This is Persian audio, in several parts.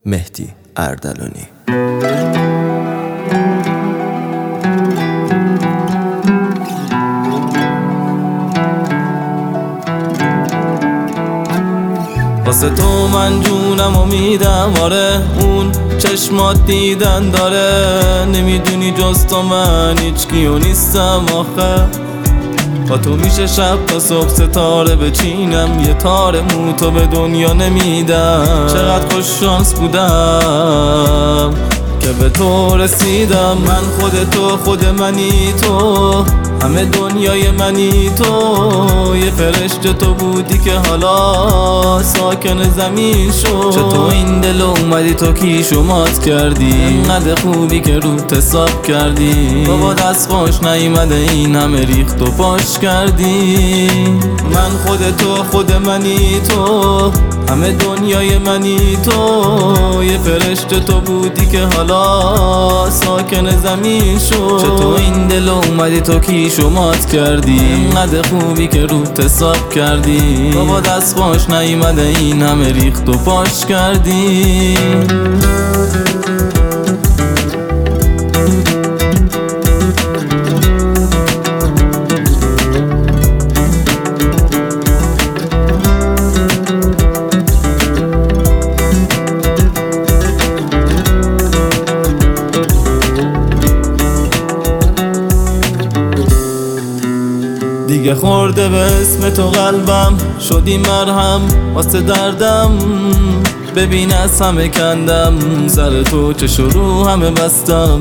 مهدی اردلانی. واسه تو من جونم و میدم، آره اون چشمات دیدن داره. نمیدونی جز تو من هیچکیو نیستم آخه. با تو میشه شب تا صبح ستاره بچینم، یه تار موتو به دنیا نمیدم. چقدر خوش شانس بودم که به تو رسیدم. من خود تو، خود منی تو، همه دنیای منی تو. یه فرشته تو بودی که حالا ساکن زمین شد. چطور این دل اومدی تو کیشو مات کردی؟ انقدر خوبی که روت حساب کردی. بابا دست خوش نیومده این همه ریخت و پاش کردی. من خود تو، خود منی تو، همه دنیای منی تو. یه فرشته تو بودی که حالا ساکن زمین شد. چطور این دل اومدی تو کیشو مات کردی؟ انقدر خوبی که روت حساب کردی. بابا دست خوش نیومده این همه ریخت و پاش کردی. دیگه خورده به اسم تو قلبم، شدی مرهم واسه دردم. ببین از همه کندم، سر تو چه رو همه بستم.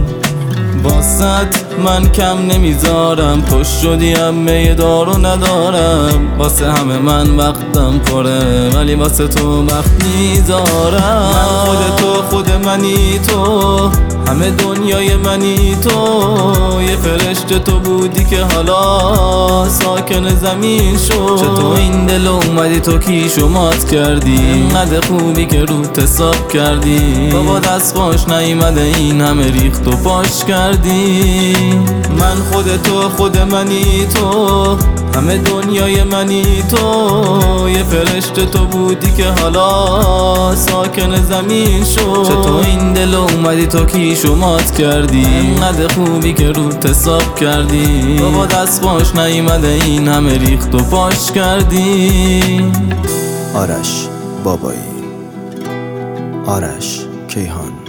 واسط من کم نمیذارم، تو شدی همه دارو ندارم. واسه همه من وقتم پره، ولی واسه تو وقت میذارم. من خود تو، خود منی تو، همه دنیای منی تو. یه فرشته تو بودی که حالا ساکن زمین شد. چطور این دل اومدی تو کیشو مات کردی؟ انقدر خوبی که روت حساب کردی. بابا دست خوش نیومده این همه ریخت و پاش کردی. من خود تو، خود منی تو، همه دنیای منی تو. یه فرشته تو بودی که حالا ساکن زمین شد. چطور این دل اومدی تو کیشو مات کردی؟ انقدر خوبی که روت حساب کردی. بابا دست خوش نیومده این همه ریخت و پاش کردی. آرش بابایی، آرش کیهان.